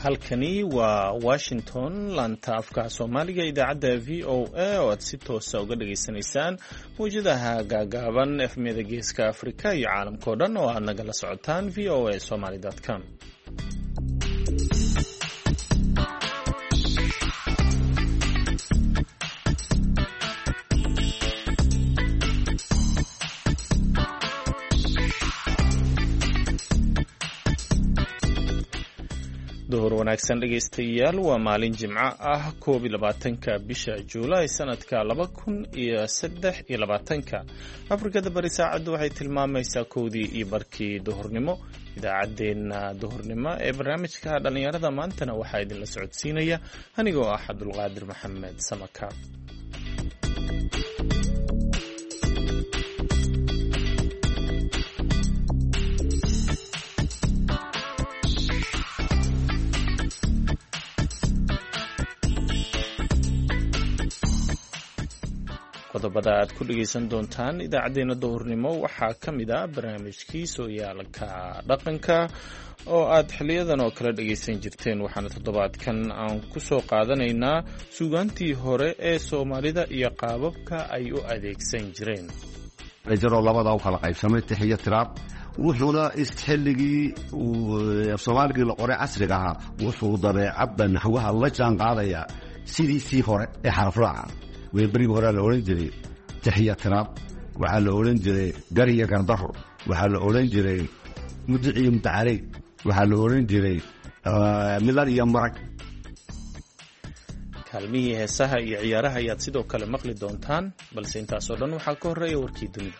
halkani waa Washington laanta afka Soomaaliga idaacadda VOA oo aad si toos ah uga dhageysanaysaan mowjadaha gaagaaban efmiyada geeska Afrika iyo caalamka oo dhan oo aad nagala socotaan voasomali.com. duhur wanaagsan dhegaystayaal waa maalin jimco ah 22 bisha Juulaay sanadka 2023 Afrikada bari saacadu waxay tilmaamaysaa 1:00 duhurnimo idaacadeena duhurnimo ee barnaamijka dhalinyarada maantana waxaa idinla socodsiinaya anigoo ah Cabdulqaadir Maxamed Samaka. qodobada aad ku dhageysan doontaan idaacadeena duhurnimo waxaa ka mid ah barnaamijkii sooyaalka dhaqanka oo aad xiliyadan oo kala dhageysan jirteen waxaana toddobaadkan aan ku soo qaadanaynaa suugaantii hore ee Soomaalida iyo qaababka ay u adeegsan jireen. rajaro labada u kala qaybsamay tixiyo tiraab wuxuuna isxilligii Soomaaliga la qoray casriga ah wuxuu dabeecadda naxwaha la jaan qaadaya sidii hore ee xaraf raaca weebri hore la oran jiray tixiyo tiraab waxa la oran jiray gariya gardaro waxa la oran jiray mudciyo mutacalay waxa la oran jiray milad iyo marag. kaalmihii heesaha iyo ciyaaraha ayaad sidoo kale maqli doontaan balse intaas oo dhan waxaa ka horeeya warkii dunida.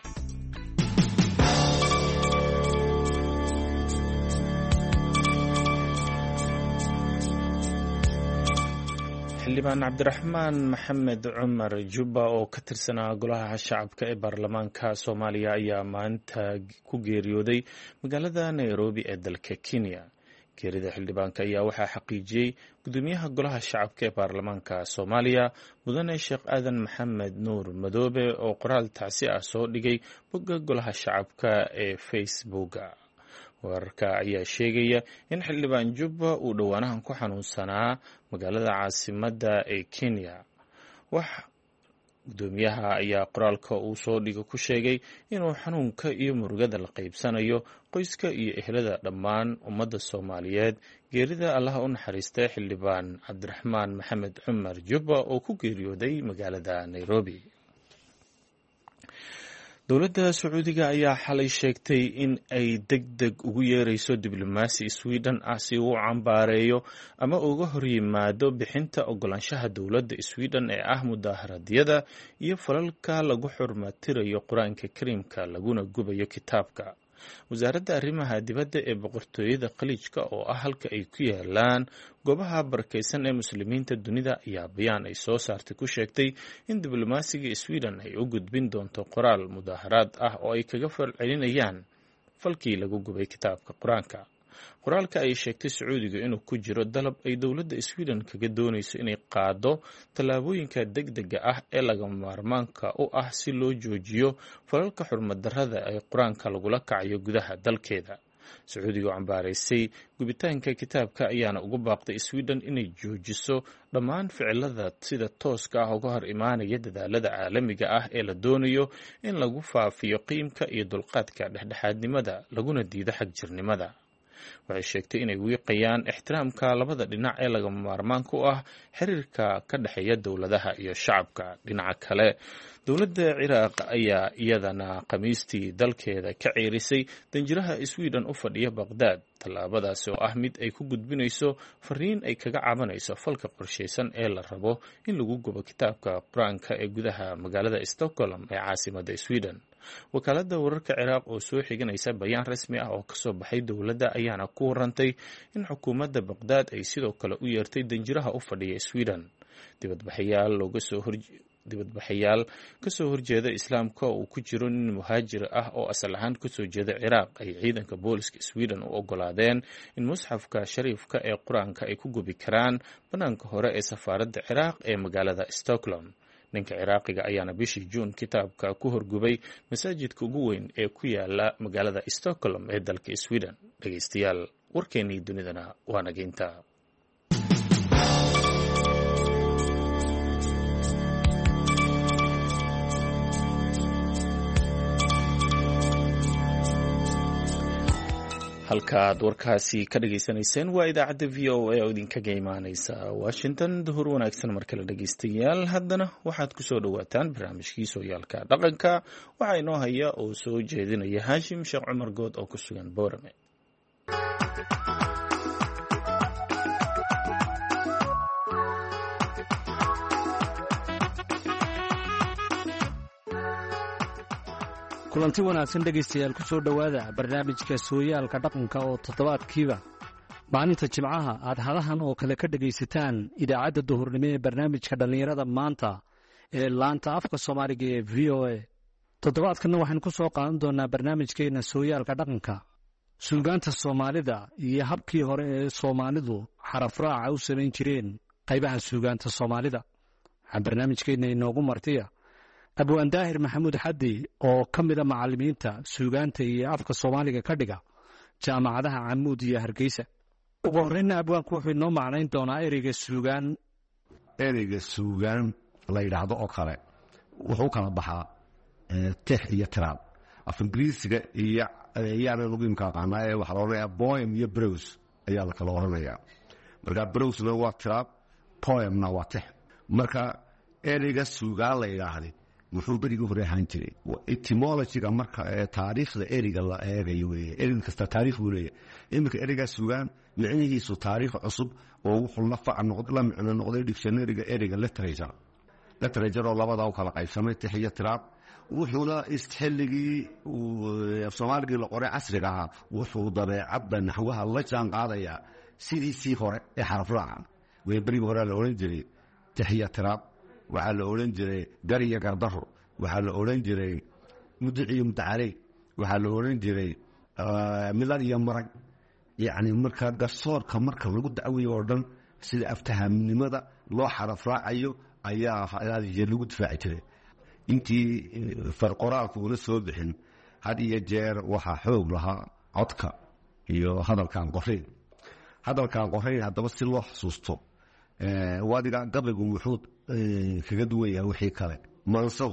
xildhibaan cabdiraxmaan maxamed cumar jubba oo ka tirsanaa golaha shacabka ee baarlamaanka Soomaaliya ayaa maanta ku geeriyooday magaalada Nairobi ee dalka Kenya. geerida xildhibaanka ayaa waxaa xaqiijiyey gudoomiyaha golaha shacabka ee baarlamaanka Soomaaliya mudane Sheekh Aadan Maxamed Nuur Madoobe oo qoraal tacsi ah soo dhigay bogga golaha shacabka ee Facebook. wararka ayaa sheegaya in xildhibaan Jubba uu dhowaanahan ku xanuunsanaa magaalada caasimadda ee Kenya. gudoomiyaha ayaa qoraalka uu soo dhigo ku sheegay inuu xanuunka iyo murugada la qaybsanayo qoyska iyo ehelada dhammaan ummadda Soomaaliyeed. geerida Allah u naxariistay xildhibaan cabdiraxmaan maxamed cumar Jubba oo ku geeriyooday magaalada Nairobi. dowladda Sacuudiga ayaa xalay sheegtay in ay degdeg ugu yeerayso diblomaasi Sweden ah si uu cambaareeyo ama uga horyimaado bixinta ogolaanshaha dowladda Sweden ee ah mudaaharaadyada iyo falalka lagu xurmatirayo Quraanka Kariimka laguna gubayo kitaabka. wasaaradda arrimaha dibadda ee boqortooyada Khaliijka oo ah halka ay ku yaalaan goobaha barakeysan ee muslimiinta dunida ayaa bayaan ay soo saartay ku sheegtay in diblomaasiga Sweden ay u gudbin doonto qoraal mudaaharaad ah oo ay kaga falcelinayaan falkii lagu gubay kitaabka Quraanka. qoraalka ay sheegtay Sacuudiga inuu ku jiro dalab ay dowladda Sweden kaga doonayso inay qaado tallaabooyinka degdega ah ee lagama maarmaanka u ah si loo joojiyo falalka xurmad darrada ee Quraanka lagula kacayo gudaha dalkeeda. Sacuudiga oo cambaaraysay gubitaanka kitaabka ayaana ugu baaqday Sweden inay joojiso dhammaan ficilada sida tooska ah uga hor imaanaya dadaalada caalamiga ah ee la doonayo in lagu faafiyo qiimka iyo dulqaadka dhexdhexaadnimada laguna diido xagjirnimada. waxay sheegtay inay wiiqayaan ixtiraamka labada dhinac ee lagama maarmaanka u ah xiriirka ka dhexeeya dowladaha iyo shacabka. dhinaca kale dowladda Ciraaq ayaa iyadana khamiistii dalkeeda ka ceerisay danjiraha Sweden u fadhiya Baghdad. tallaabadaasi oo ah mid ay ku gudbinayso fariin ay kaga cabanayso falka qorsheysan ee la rabo in lagu gubo kitaabka Quraanka ee gudaha magaalada Stockholm ee caasimadda Sweden. wakaaladda wararka Ciraaq oo soo xiganaysa bayaan rasmi ah oo ka soo baxay dowladda ayaana ku warantay in xukuumadda Baghdad ay sidoo kale u yeertay danjiraha u fadhiya Sweden. dibadbaxayaal ka soo horjeeda islaamka oo ku jiro nin muhaajir ah oo asal ahaan ka soo jeeda Ciraaq ay ciidanka booliska Sweden u ogolaadeen in musxafka shariifka ee Quraanka ay ku gubi karaan banaanka hore ee safaaradda Ciraaq ee magaalada Stockholm. ninka Ciraaqiga ayaana bishii Juun kitaabka ku horgubay masaajidka ugu weyn ee ku yaala magaalada Stockholm ee dalka Sweden. dhageystayaal warkeenii dunidana waa nageynta. halkaaad warkaasi ka dhageysanayseen waa idaacadda v o a oo idinkaga imaaneysa washington. duhur wanaagsan mar kale dhegeystayaal. haddana waxaad kusoo dhawaataan barnaamijkii sooyaalka dhaqanka. waxaa inoo haya oo soo jeedinaya haashim sheekh cumar good oo ku sugan boorame. kulanti wanaagsan dhegaystayaal ku soo dhowaada barnaamijka sooyaalka dhaqanka oo toddobaadkiiba maalinta jimcaha aad hadahan oo kale ka dhegaysataan idaacadda duhurnimo ee barnaamijka dhallinyarada maanta ee laanta afka soomaaliga ee v o a. toddobaadkanna waxaynu ku soo qaadan doonaa barnaamijkeenna sooyaalka dhaqanka suugaanta soomaalida iyo habkii hore ee soomaalidu xarafraaca u samayn jireen qaybaha suugaanta soomaalida. waxaa barnaamijkeenna inoogu martiya abwaan daahir maxamuud xaddi oo ka mida macallimiinta suugaanta iyo afka soomaaliga ka dhiga jaamacadaha camuud iyo hargeysa. ugu horreynna abwaanku wuxuu inoo macnayn doonaa ereyga suugaan. ereyga suugaan la yidhaahdo oo kale wuxuu kala baxaa tix iyo tiraab. af ingiriisiga iyo yaana lagu imka aqaanaa ee waxaa la odhanayaa poem iyo brose ayaa la kala odhanayaa. marka brosena waa tiraab, poemna waa tix. marka ereyga suugaan la yidhaahday wuxuu berigii hore ahaan jiray etymologiga marka taariikhda ereyga la eegayo weeye. erey kasta taariikh buu leeyahay. iminka ereygaa suugaan micnihiisu taariikh cusub oo wuxuu la micno noqday dictionaryga ereyga literature oo labadaa u kala qaybsamay tix iyo tiraab. wuxuuna xilligii soomaaligii la qoray casriga ahaa wuxuu dabeecadda naxwaha la jaan qaadayaa sidiisii hore ee xarafraaca wey. berigii hore la odhan jiray tix iyo tiraab, waxaa la odhan jiray gar iyo gardaro, waxaa la odhan jiray mudic iyo mudacaley, waxaa la odhan jiray milan iyo marag. yacni marka garsoorka marka lagu dacwayo oo dhan sida aftahamnimada loo xarafraacayo ayaa lagu difaaci jiray. intii farqoraalku una soo bixin had iyo jeer waxaa xoog lahaa codka iyo hadalkan qorayn. hadalkan qorayn haddaba si loo xusuusto wadiga gabaygu wuxuu kaga duwan yahay wixii kale. manso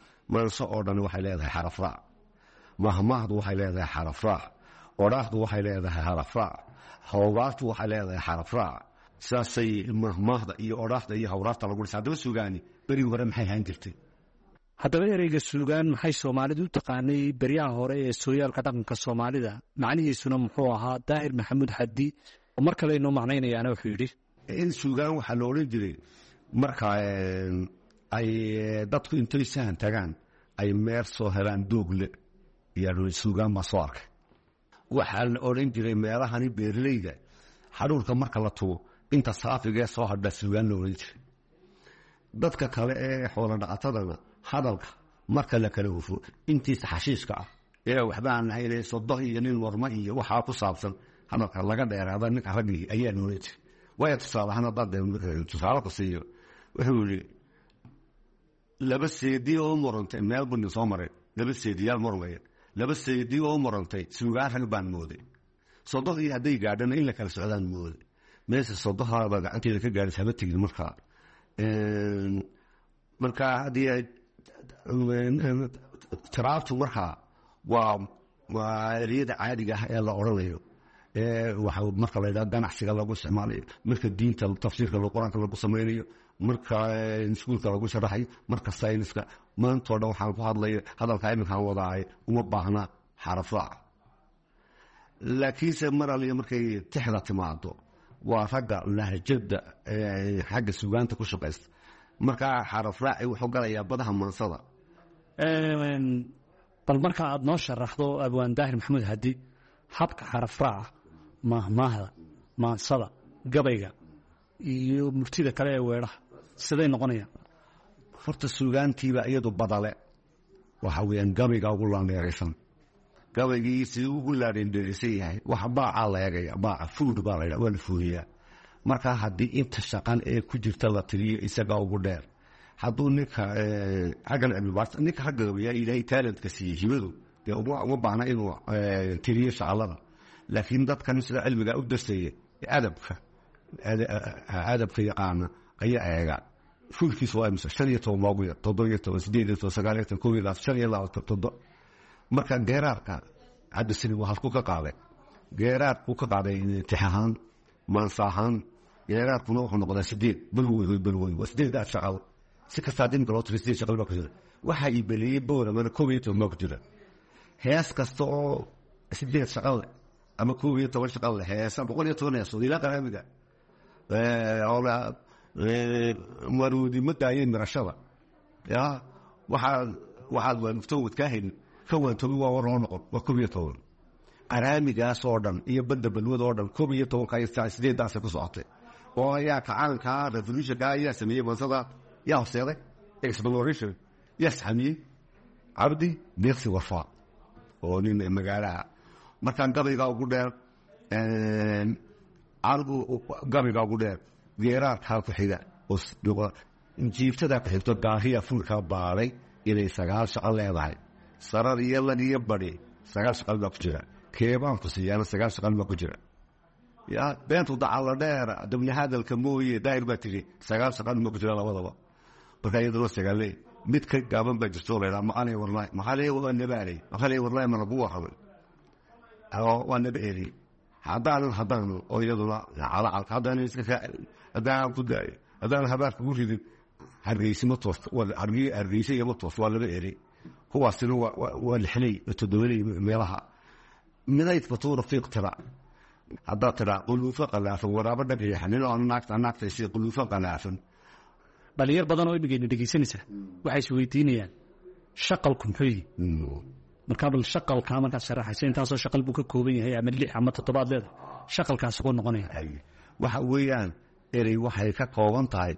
oo dhan waxay leedahay xarafraac, mahmaahdu waxay leedahay xarafraac, odhaahdu waxay leedahay xarafraac, hawgaartu waxay leedahay xarafraac. saasay mahmaahda iyo odhaahda iyo hawraarta lagu dhisa. haddaba suugaani berigii hore maxay ahaan jirtay? haddaba ereyga suugaan maxay soomaalidu u taqaanay beryaha hore ee sooyaalka dhaqanka soomaalida? macnihiisuna muxuu ahaa? daahir maxamuud xaddi oo mar kale inoo macnaynayaana wuxuu yidhi in suugaan waxaa la odhan jiray marka ay dadku intay sahan tagaan ay meer soo helaan doogle iyo suugaan baa soo arkay. waxaa la odhan jiray meelahani beerleyda xaruurka marka la tugo inta saafigee soo hadhaa suugaan la odhan jiray. dadka kale ee xoolo dhaqatadana hadalka marka la kala hufo intiisa xashiishka ah ee waxba aan lahayn sodo iyo nin warma iyo waxaa ku saabsan hadalka laga dheeraada ninka raggii ayaa la odhan jiray. waaya tusaalahaan haddaad tusaale ku siiyo wuxuu yidhi laba seedii oo murantay meel buni soo maray, laba seediyaal murmaya, laba seedii oo murantay suugaan rag baan mooday. sododii hadday gaadhana in la kala socdaan mooday. meesha sodohaaba gacanteeda ka gaadhis haba tegin markaa. markaa haddii tiraabtu markaa waa ereyada caadiga ah ee la odhanayo. waxa marka la yidhaha ganacsiga lagu isticmaalayo, marka diinta tafsiirka qur-aanka lagu samaynayo, marka iskuulka lagu sharaxayo, marka sayniska. maantoo dhan waxaan ku hadlayo hadalka iminkaan wadaahay uma baahna xarafraac. laakiinse mar aliya markay tixda timaado waa ragga lahjada xagga suugaanta ku shaqaysta. markaa xarafraaci wuxuu galayaa badaha maansada. bal marka aad noo sharaxdo abwaan daahir maxamuud xaddi habka xarafraaca, mahmaahda, maansada, gabayga iyo murtida kale ee weedhaha siday noqonayaan? horta suugaantiiba iyadu badale waxa weeyaan gabayga ugu laandheeraysan. gabaygii siduu ugu laandheeraysan yahay waxa baacaa la eegaya. baaca fuud baa la yidhaha, waa la fuudiyaa. markaa haddii inta shaqan ee ku jirta la tiriyo isagaa ugu dheer. hadduu ninka xaggan cilmibaarta ninka ragga gabayaa ilaahay talentka siiyey hibadu dee uma baahna inuu tiriyo shaqalada. laakiin dadkan sida cilmiga u darsaya adabka yaqaana ayaa eegaan. fuulkiisu waa imse 15 baa ugu yar, 17, 18, 19, 20, 25, 27. marka geeraarka hadda sini waa halku ka qaaday geeraadku ka qaaday tix ahaan maansa ahaan geeraadkuna wuxuu noqdaa 8 balwey waa 8 shaqal si kastaa din galoo 3 shaqal baa ku jira waxa ii beliyay boorama 12 ma ku jira hees kasta oo 8 shaqal ama 12 shaqal heesa 110 soo ila qaraamiga ola marudi madaayeen marashada ya waxaad waantood ka helin kawantobi waa waroon noqon waa 12 qaraamigaas oo dhan iyo badda balwada oo dhan 12 ka istaa 8 ku socotay oo ayaa kacaanka revolution ka ayaa sameeyay mansada yaa hooseeday exploration yasxami abdi deeqsi wafa oo nin magaalaha markaan gabayga ugu dheer algu gabayga ugu dheer geeraadka ku xiga oo dhuqa injiiftada ku xigto gaahiya fulka baaray inay 9 shaqal leedahay sarar iyo lan iyo bari 9 shaqal baa ku jira keebaan ku siiyana 9 shaqal baa ku jira ya beentu dacal dheer dabni hadalka mooyee daayir baa tiri 9 shaqal ma ku jira labadaba marka iyadoo sagaalay mid ka gaaban baa jirto leeyahay ma aanay warnay maxalay warnay ma lagu waxa waa nabeeri haddaan oo iyaduna ala haddaan iska haddaan ku daay haddaan habaarka ku ridin hargeysimo toos wala hargeysimo toos waa nabeeri kuwaasina waa lixlay toddobalay meelaha midayd fatuura fi iqtira hadda tira qulufa qalaafan waraaba dhagay xanin oo naagta si qulufa qalaafan dhalinyar badan oo imigayna dhegeysanaysa waxay is weydiinayaan shaqalku muxuu yahay marka bal shaqalka marka sharaxaysa intaasoo shaqal buu ka kooban yahay ama 6 ama 7 leedahay shaqalkaas ugu noqonaya waxa weeyaan erey waxay ka kooban tahay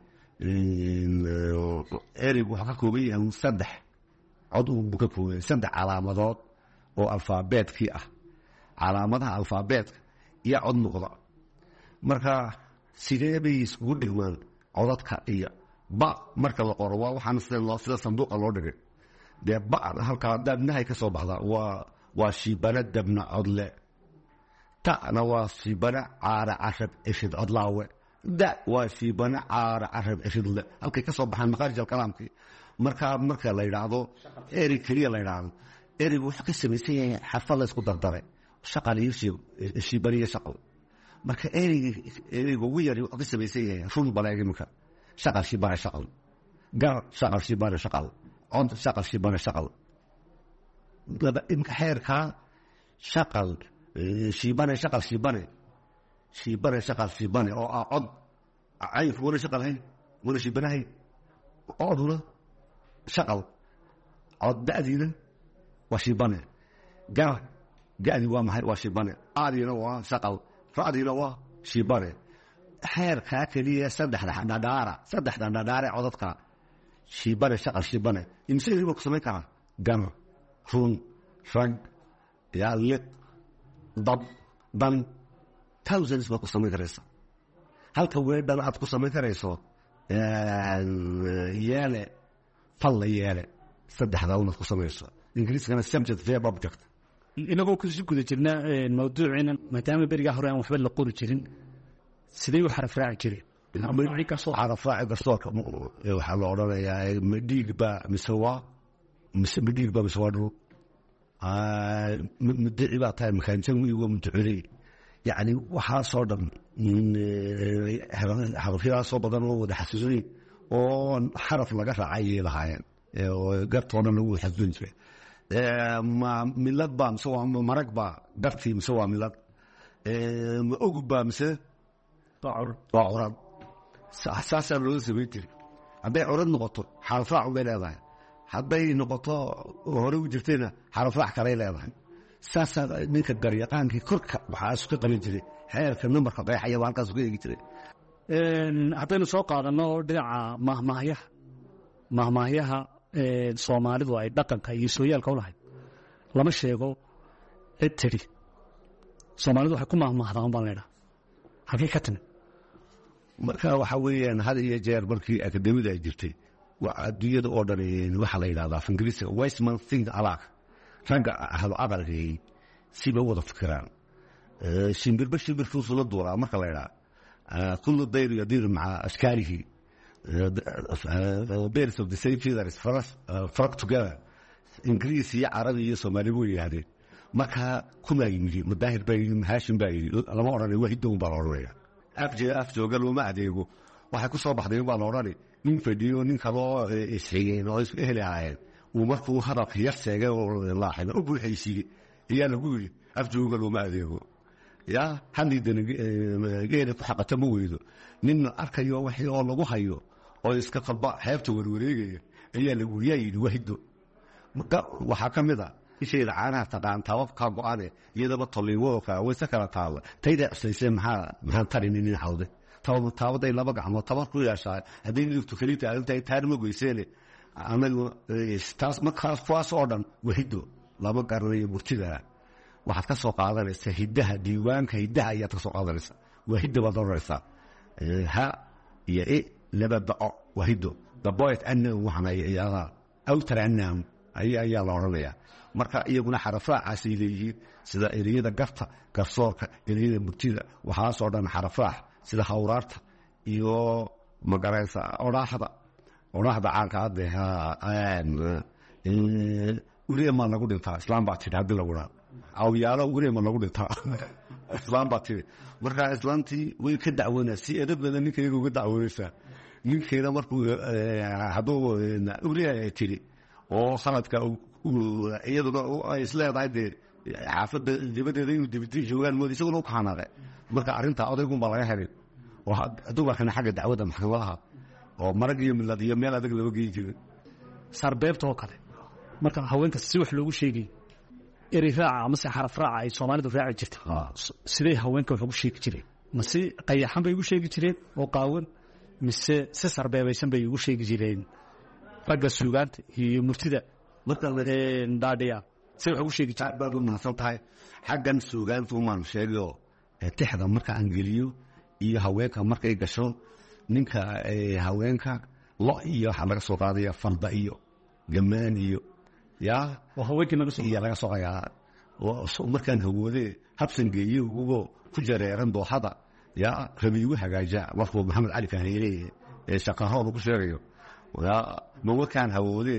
erey waxa ka kooban yahay 3 cod uu ka kooban 3 calaamadood oo alfaabeetkii ah calaamadaha alfaabeetka iyo cod noqda marka sidee bay isku dhigmaan codadka iyo ba marka la qoro waa waxaan sida sanduuqa loo dhigay de ba halka dabnahay ka soo baxda waa shibana dabna codle ta ana waa shibana caara ashab ishid codlaawe da waa shibana caara ashab ishid le halkay ka soo baxaan maqaarij kalaamkii marka la yiraahdo eri kaliya la yiraahdo eri wuxuu ka sameeyay xafal isku dardaray shaqal iyo shibaniya shaqal marka eri ugu yari wuxuu ka sameeyay run balaayay marka shaqal shibana shaqal gar shaqal shibana shaqal عند شغل شغل حيركا شغل شيبانه شغل او عض عين ولا شغل هين ولا شيبانه هين عض شغل عض دادينا وشيبانه قاعد وما وشيبانه ادينا وا شغل فادينا وا شيبانه حيركا كليه صدح دنداره عضدك شيبانه شغل شيبانه إنسان يبغى كسمة كذا جمع رون فرق يالك ضب بن thousands يبغى كسمة كريسة هل كوي بنا أتكو كسمة كريسة ياله فلا ياله صدق هذا ونتكو كسمة كريسة إنجليز كان استمتع فيها بابجكت إنه كوكسي كده جرنا الموضوع عنا متى برجع هراء وحبل القول جرين سديو حرف راعي جرين أمريكا صار عرف راعي قصدك وحلا عرنا يا مديك با مديك با مسوادرو مدعي با تايم كان سوي ومتعري يعني وحا صار من حرفيا صوبدان ودا حسسني oo xaraf laga raacay lahaayeen oo gartoona lagu xadin jiray ma milad ba soo marag ba dartii soo milad ma ugu ba mise taawur saasa loo sameeyay haday orad noqoto xaraf raac u leedahay haday noqoto hore u jirteena xaraf raac kale leedahay saasa ninka garyaqaankii korka waxa isku qalin jiray heerka numbarka qeexaya halkaas uga eegi jiray haddaynu soo qaadano dhinaca mahmaahyaha Soomaalidu ay dhaqanka iyo sooyaalka u lahayd lama sheego cid tiri Soomaalidu waxay ku mahmaahdaan baan leeyahay halkay ka timid marka waxa weeyaan had iyo jeer markii akademiyada ay jirtay waa adduunyada oo dhan waxa la yiraahdaa Ingiriisiga Weisman think alak ranga hal abalkii siba wada fikiraan shimbir fuusula doora marka la yiraahdo كل دير يدير مع أشكاله birds of the same feathers فرق together إنجليزي عربي سومالي هذه markaa kumaa yimidi madaahir baa yidhi haashim baa yidhi lama odhanay wahidown baa la odhanaya af jooga looma adeego waxay ku soo baxday baa la odhani nin fadhiyo nin kaloo isxigeen oo isku ehli ahaayeen uu markuu hadalka yar sheegay oo laaxida u buuxaysiiyey ayaa lagu yidhi af jooga looma adeego yaa hadliidana geela ku xaqata ma weydo nin arkayo wixii oo lagu hayo oo iska qalba xeebta warwareegaya ayaa lagu yaa yidhi wahido waxaa ka mid a ishayda caanaha taqaan taababkaa go-ane iyadaba tolliinwooka wayse kala taalla tayda cusaysee maxaan tarini nin xawde taabaday laba gacmood tabar ku yeeshaa hadday nidugtu keliita arintahay taar ma goyseene anagu taas markaas kuwaas oo dhan wahido lama garanayo murtida waxaad ka soo qaadanaysaa hiddaha diiwaanka hiddaha ayaad ka soo qaadanaysaa waahidda baad odhanaysaa ha iyo laba bao wahido daboyt annam waxna awtar annam ayaa la odhanayaa marka iyaguna xarafraacaasay leeyihiin sida ereyada garta garsoorka ereyada murtida waxaasoo dhan xarafraac sida hawraarta iyo magaraysa odhaaxda caanka hadde ureemaa lagu dhintaa islaam baa tidhi haddii lagu dhaa awyaalo ureema lagu dhintaa islaam baa tidhi markaa islaamtii way ka dacwoonaa si edab badan ninkayga uga dacwoonaysaa ninkeeda markuu hadduu urea ay tidhi oo sanadka iyaduna ay isleedahay dee xaafadda dibadeeda inuu dibiti joogaan mood isaguna u kaxanaaqe marka arrintaa odaygunbaa laga helin oo dumarkana xagga dacwadda maxkamadaha oo marag iyo milad iyo meel adag lama geyi jirin sarbeebta oo kale marka haweenka si wax loogu sheegay eri raaca amase xaraf raaca ay soomaalidu raaci jirtay sidee haweenka wax ugu sheegi jireen ma si qayaxan bay ugu sheegi jireen oo qaawan mise si sarbeebaysan bay ugu sheegi jireen ragga suugaanta iyo murtida marka dhaadhiya si wax ugu sheegi jireen baad u mahadsan tahay xaggan suugaantu maan sheegayo tixda marka aan geliyo iyo haweenka markay gasho ninka haweenka lo iyo waxaa laga soo qaadaya farda iyo gamaan iyo yaa haweenkii laga soo qayaa markaan hawoode habsan geeyo ugoo ku jareeran dooxada yaa rabiigu hagaaja markuu maxamed cali kahneyle shaqahooda ku sheegayo ma warkaan hawoode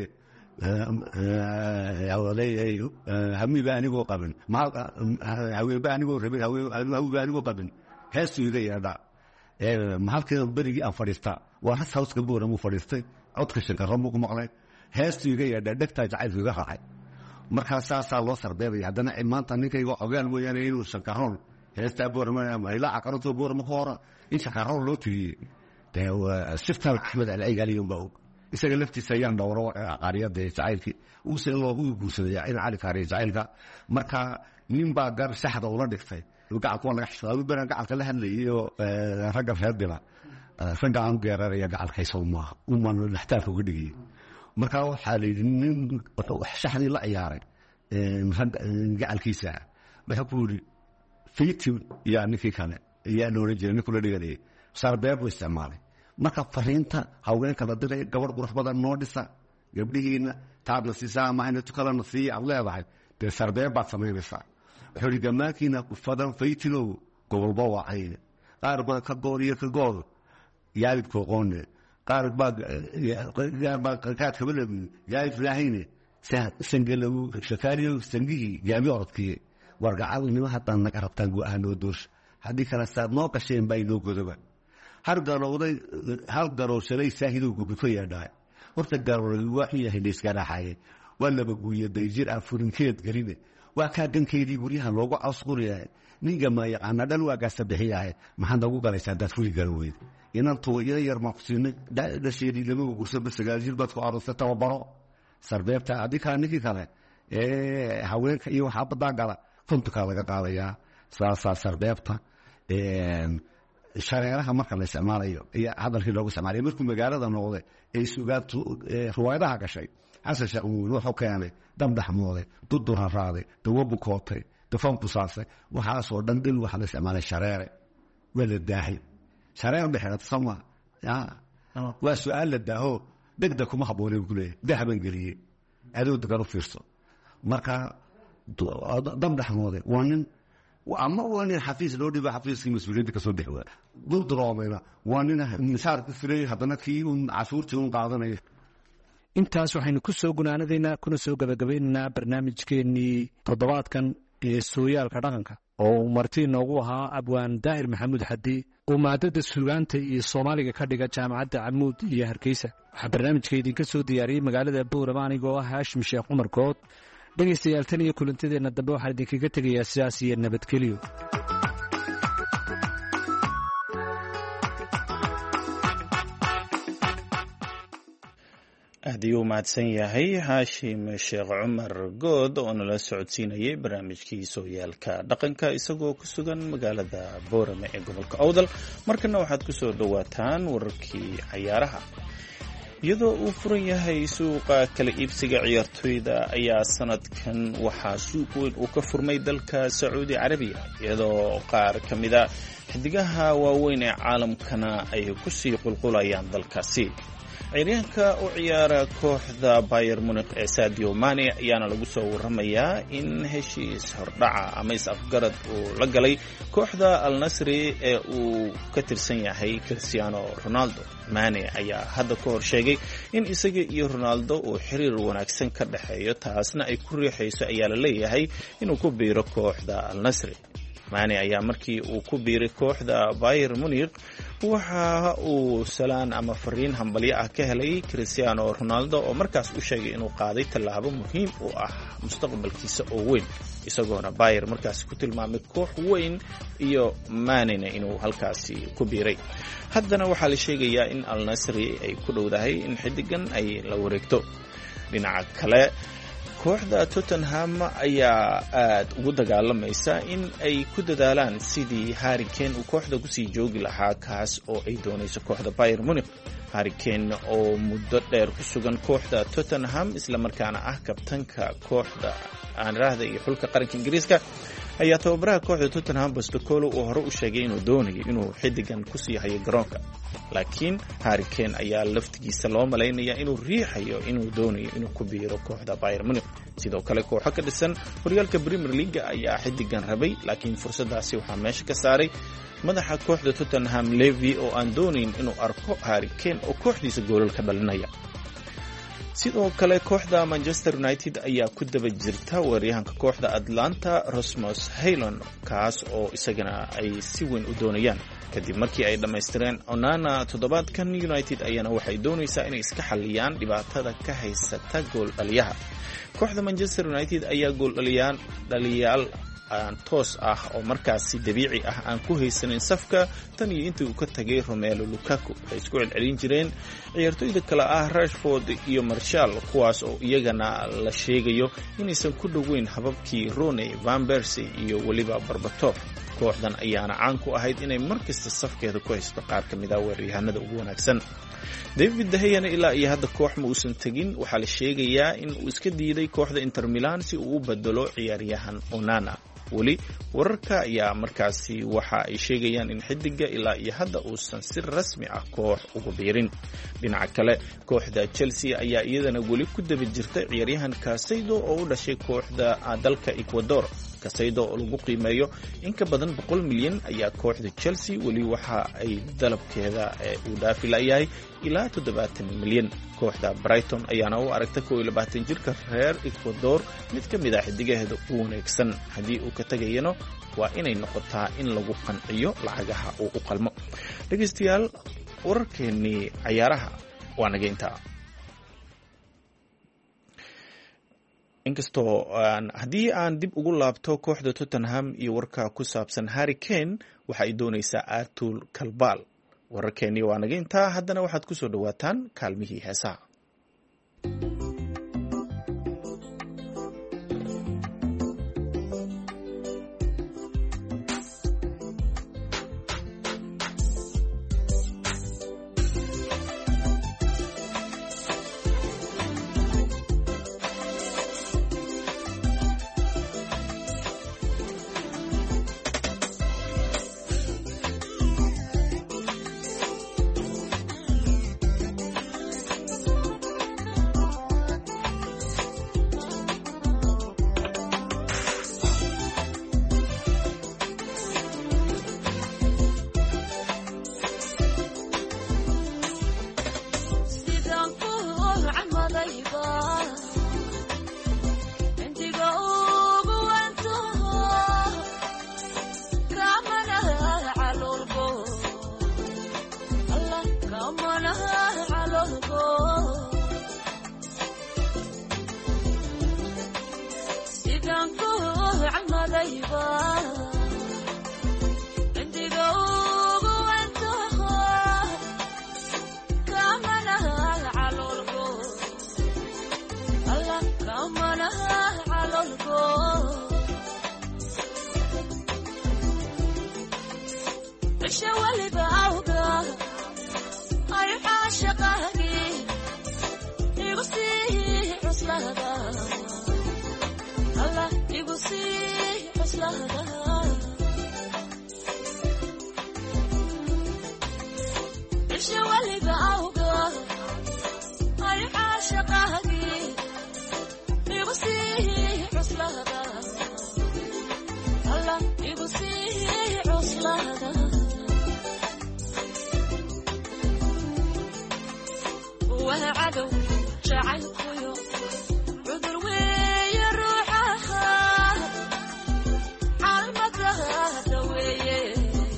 hamiba anigoo qabin haweenba anigoo rabin haweenba anigoo qabin heestuu iga yeedha mahalkeeda berigii aan fadhiistaa waa has hawska booramuu fadhiistay codka shankarramuu ku maqlay heestuu iga yeedha dhegtaa jacaylku iga raacay markaa saasaa loo sarbeebaya haddana maanta ninkayga ogaan mooyaane inuu shankaroon heestaa booramailaaca qarantoo boorama ka hora in shankaroon loo tiriyey dee siftaan axmed alcaygaaliyon-baa og isaga laftiisa ayaan dhowro qaariyada jacaylkii uuse loogu guursadaya in cali kaariya jacaylka marka nin baa gar saxda ula dhigtay gacalka waa laga xishoodaa bana gacalka la hadlayay oo ragga reer dila ragga aan geeraraya gacalkaysa maaha umaan laxtaarka uga dhigayay markaa waxaa la yidhi nin shaxdii la ciyaaray gacalkiisa wuxuu ku yidhi fiitin yaa ninkii kale ayaa loola jiray ninkula dhiganayay sarbeeb buu isticmaalay marka fariinta haweenka la diray gabadh qurux badan noo dhisa gabdhihiina taadna siisaa ama ayna tukalana siiya aad leedahay dee sarbeeb baad samaynaysaa wuxuu yidhi gammaankiina fadan faytinow gobolba wacayne qaar baa ka goor iyo ka goor yaalidku aqoone qaar baa kaadkaba labiyo yaalid raahayne sangalagu shakaaliyo sangihii gaami orodkiye wargacadnimo haddaan naga rabtaan go-aanoo doosha haddii kale saad noo qasheen baa inoo godoba hal garowshalay saahidow gubi ka yeedhaay horta garowray waxuu yahay layskaraxaye waa laba guuya dayjir aan furinkeed geline waa kaa dankeydii guryahan loogu cawsquriyahay ninga ma yaqaana dhan waagaasa bixiyahay maxaad noogu galaysaa haddaad furi garan weyda inantu ina yar maan ku siinay dhasheedii lama gursanba 9 jir baad ku aroostay tababaro sarbeebta haddii kale ninkii kale haweenka iyo waxaa badaa gala kontukaa laga qaadayaa saasaa sarbeebta shareeraha marka la isticmaalayo iyo hadalkii loogu isticmaalay markuu magaalada noqday ee sugaabtu riwaayadaha gashay xasan sheekh muumin wuxuu keenay damdhaxmooday dudurhan raaday dawo bukootay dafan busaasay waxaasoo dhan dil waxaa la isticmaalay shareere waa la daahay shareer dhexeed sama waa su-aal la daaho degdeg kuma habboonay ku leeyahay dahaban geliyey adoo degan u fiirso marka damdhaxmooday waa nin ama waa nin xafiis loo dhiba xafiiskii mas-uuliyadda ka soo bixi waa dulduroomeyna waa nin misaar ku firay haddana kii un cashuurtii un qaadanaya intaas waxaynu ku soo gunaanadaynaa kuna soo gabagabaynaynaa barnaamijkeennii toddobaadkan ee sooyaalka dhaqanka oo uu marti inoogu ahaa abwaan daahir maxamuud xadi oo maadada suugaanta iyo soomaaliga ka dhiga jaamacadda camuud iyo hargeysa. waxaa barnaamijka idinka soo diyaariyey magaalada boorama anigoo ah haashim sheekh cumar good. dhegaystayaal tan iyo kulantadeenna dambe waxaan idinkaga tegayaa sidaas iyo nabadgelyo. aad ayuu mahadsan yahay haashim sheekh cumar good oo nala socodsiinayay barnaamijkii sooyaalka dhaqanka isagoo ku sugan magaalada boorame ee gobolka awdal. markana waxaad ku soo dhowaataan wararkii cayaaraha. iyadoo uu furan yahay suuqa kala iibsiga ciyaartoyda ayaa sanadkan waxaa suuq weyn uu ka furmay dalka sacuudi carabiya, iyadoo qaar ka mida xidigaha waaweyn ee caalamkana ay kusii qulqulayaan dalkaasi. ciyaaryahanka u ciyaara kooxda Bayern Munich ee Sadio Mane ayaana lagu soo waramayaa in heshiis hordhaca ama is-afgarad uu la galay kooxda Al Nassr ee uu ka tirsan yahay Cristiano Ronaldo. Mane ayaa hadda ka hor sheegay in isaga iyo Ronaldo uu xiriir wanaagsan ka dhaxeeyo, taasna ay ku riixayso ayaa la leeyahay inuu ku biiro kooxda Al Nassr. Mane ayaa markii uu ku biiray kooxda Bayern Munich waxa uu salaan ama fariin hambalyo ah ka helay Cristiano Ronaldo oo markaas u sheegay inuu qaaday tallaabo muhiim u ah mustaqbalkiisa oo weyn, isagoona Bayern markaas ku tilmaamay koox weyn iyo Manena inuu halkaasi ku biiray. haddana waxaa la sheegayaa in Al Nassr ay ku dhowdahay in xidigan ay la wareegto. dhinaca kale kooxda Tottenham ayaa aad ugu dagaalamaysa in ay ku dadaalaan sidii Harry Kane uu kooxda kusii joogi lahaa, kaas oo ay doonayso kooxda Bayern Munich. Harry Kane oo muddo dheer ku sugan kooxda Tottenham isla markaana ah kabtanka kooxda aanraahda iyo xulka qaranka Ingiriiska ayaa tababaraha kooxda Tottenham Postecoglou uu hore u sheegay inuu doonayo inuu xidigan kusii hayo garoonka, laakiin Harry Kane ayaa laftigiisa loo malaynayaa inuu riixayo inuu doonayo inuu ku biiro kooxda Bayern Munich. sidoo kale kooxo ka dhisan horyaalka Premier League ayaa xidigan rabay, laakiin fursadaasi waxaa meesha ka saaray madaxa kooxda Tottenham Levy oo aan doonayn inuu arko Harry Kane oo kooxdiisa goolal ka dhalinaya. sidoo kale kooxda Manchester United ayaa ku daba jirta weeraryahanka kooxda Atlanta Rasmus Højlund, kaas oo isagana ay si weyn u doonayaan. kadib markii ay dhammaystireen Onana toddobaadkan, United ayaana waxay doonaysaa inay iska xalliyaan dhibaatada ka haysata gool dhaliyaha. kooxda Manchester United ayaa gool dhaliyaal aan toos ah oo markaasi dabiici ah aan ku haysanin safka tan iyo intii uu ka tagay Romelu Lukaku. ay isku celcelin jireen ciyaartoyda kale ah Rashford iyo Martial, kuwaas oo iyagana la sheegayo inaysan ku dhoweyn hababkii Rooney, Van Persie iyo weliba Berbatov. kooxdan ayaana caan ku ahayd inay markasta safkeeda ku haysto qaar ka mid ah weeraryahanada ugu wanaagsan. David De Gea ilaa iyo hadda koox ma uusan tegin. waxaa la sheegayaa in uu iska diiday kooxda Inter Milan si uu u bedelo ciyaaryahan Onana. weli wararka ayaa markaasi waxa ay sheegayaan in xidiga ilaa iyo hadda uusan si rasmi ah koox ugu biirin. dhinaca kale kooxda Chelsea ayaa iyadana weli ku daba jirta ciyaaryahan Casado oo u dhashay kooxda dalka Ecuador. Casado oo lagu qiimeeyo in ka badan 100 milyan ayaa kooxda Chelsea weli waxa ay dalabkeeda u dhaafi layahay ilaa 70 milyan. kooxda Brighton ayaana u aragta 22 jirka reer Ecuador mid ka mid ah xidigaheeda ugu wanaagsan. haddii uu ka tagayano waa inay noqotaa in lagu qanciyo lacagaha uu u qalmo. dhegaystayaal, wararkeennii cayaaraha waa naga intaa. inkastoo haddii aan dib ugu laabto kooxda Tottenham iyo warka ku saabsan Harry Kane, waxa ay doonaysaa Artur Kalbal. wararkeennii waa naga intaa. haddana waxaad ku soo dhowaataan kaalmihii heesaha. الشوالي بعوقة أي عاشقة يقصي عسلها الله يقصي عسلها الشوالي بعوقة أي عاشقة يقصي عسلها الله يقصي عسلها وعدو جعل خيو عذر ويا روحها عالمتها دويه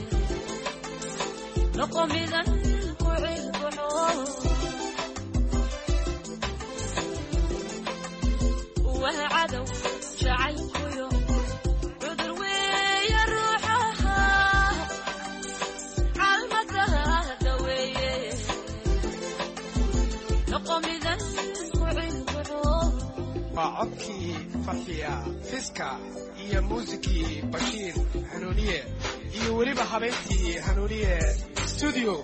نقوم إذا كعيل بحور وعدو جعل خيو عذر ويا روحها عالمتها دويه نقوم إذا كعيل بحور عبكي فرحية فيسكا هي موسيقي بشير هنونية هي وليبة حبيبتي هنونية ستوديو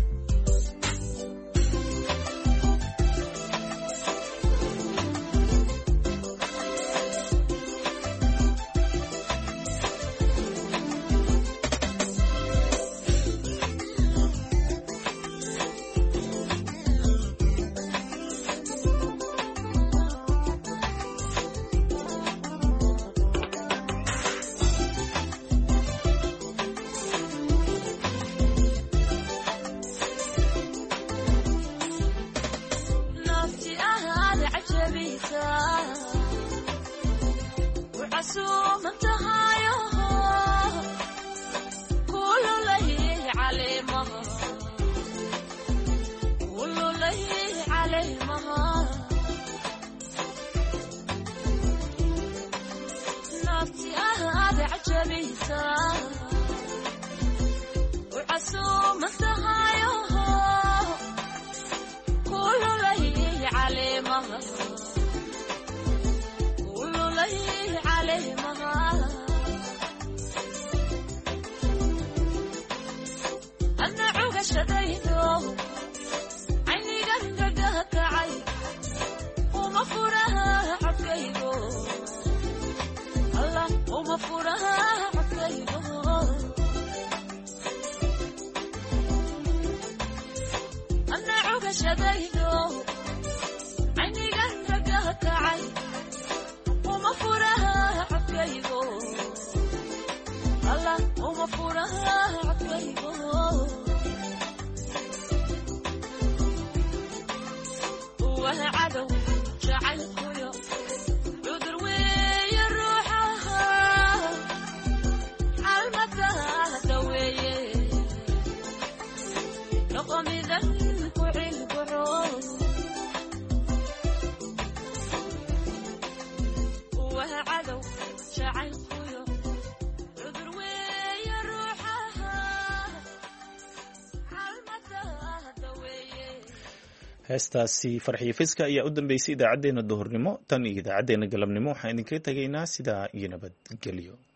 heestaasi farxiyo fiska ayaa u dambeysay idaacaddeenna duhurnimo tan iyo idaacaddeenna galabnimo waxaan idinkaga tegaynaa sidaa iyo nabadgelyo.